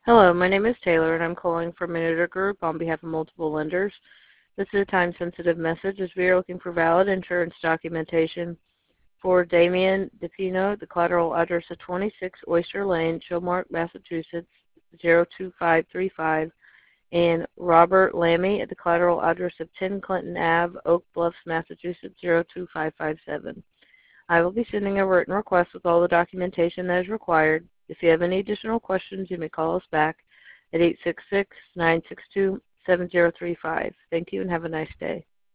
Hello, my name is Taylor, and I'm calling from Minuter Group on behalf of multiple lenders. This is a time-sensitive message as we are looking for valid insurance documentation for Damian DePino, the collateral address of 26 Oyster Lane, Chilmark, Massachusetts, 02535, and Robert Lammy at the collateral address of 10 Clinton Ave, Oak Bluffs, Massachusetts, 02557. I will be sending a written request with all the documentation that is required. If you have any additional questions, you may call us back at 866-962-7035. Thank you and have a nice day.